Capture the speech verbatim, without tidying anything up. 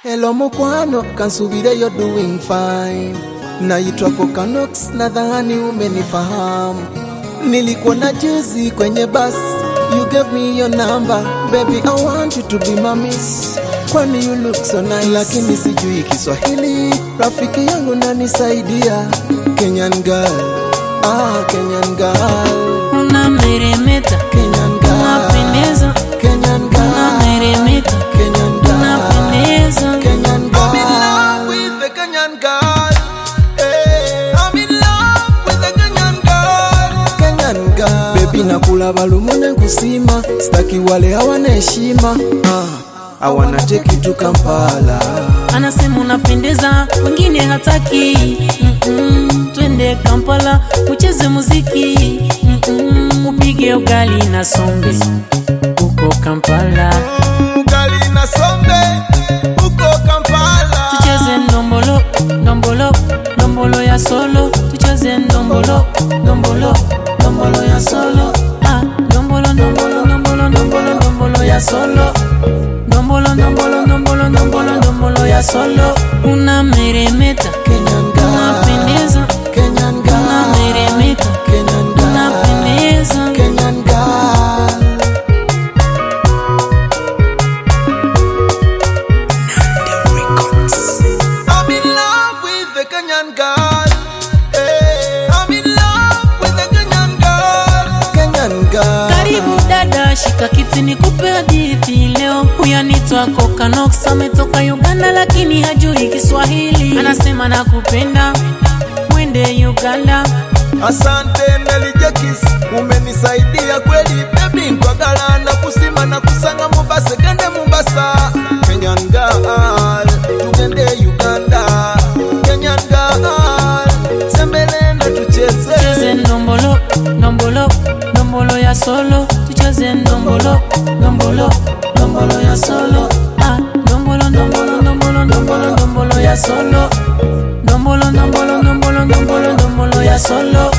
Hello mukwano, kansubire you're doing fine. Naitwa Kokanox, nadhani umenifahamu. Nilikuwa na jezi kwenye bus, you gave me your number. Baby, I want you to be my miss. Kwani you look so nice. Lakini sijui Kiswahili, rafiki yangu nanisaidia. Kenyan girl, ah Kenyan girl. Unameremeta, Kenyan girl, unapendeza. Kenyan girl, Unameremeta, Kenyan girl, unapendeza. Kenyan girl. I'm in love with the Kenyan girl. Hey, I'm in love with the Kenyan girl. Kenyan girl. Baby nakula balumune kusima, staki wale hawana heshima. Ah, I wanna take you to Kampala. Anasema unapendeza, wengine hataki. Mm -mm, twende Kampala, ucheze muziki. Mm -mm, upige ugali na sombe uko Kampala. Ugali na sombe uko Kampala. Tucheze ndombolo, ndombolo, ndombolo ya solo. Tucheze ndombolo, ndombolo, ndombolo ya solo. Ah, ndombolo, ndombolo, ndombolo, ndombolo, ndombolo ya solo. Ndombolo, ndombolo, ndombolo, ndombolo, ndombolo ya solo. Unameremeta, Kenyan girl, unapendeza. Kenyan girl, Unameremeta, Kenyan girl, unapendeza. Kenyan girl. I'm in love with the Kenyan girl. Hey, I'm in love with the Kenyan girl. Kenyan girl. Karibu dada, shika kiti nikupe hadithi leo. Huyu anaitwa Kokanox, ametoka Uganda lakini hajui Kiswahili. Anasema nakupenda, mwende Uganda. Asante Nelijekis, umenisaidia kweli baby. Nkwagala na kusima na kusanga Mombasa, gende Mombasa. Kenyan girl, tugende Uganda. Kenyan girl, sembele na tucheze. Tucheze ndombolo, ndombolo, ndombolo ya solo. Tucheze ndombolo, ndombolo, ndombolo ya solo. Ah, ndombolo, ndombolo, ndombolo, ndombolo, ndombolo ya solo. Ndombolo, ndombolo, ndombolo, ndombolo, ndombolo ya solo.